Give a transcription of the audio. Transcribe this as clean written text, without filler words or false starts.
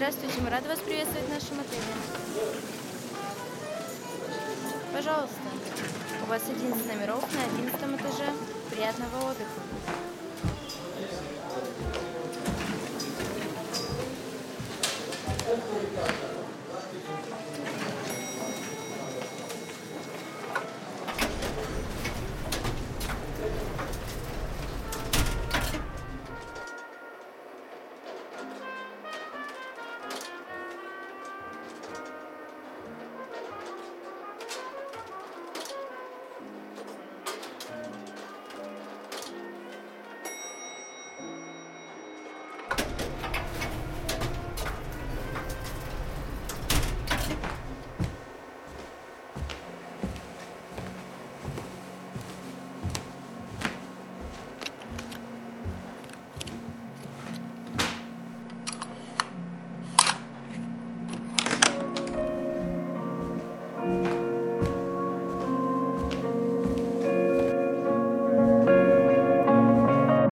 Здравствуйте, мы рады вас приветствовать в нашем отеле. Пожалуйста, у вас 11 номеров на 11 этаже. Приятного отдыха!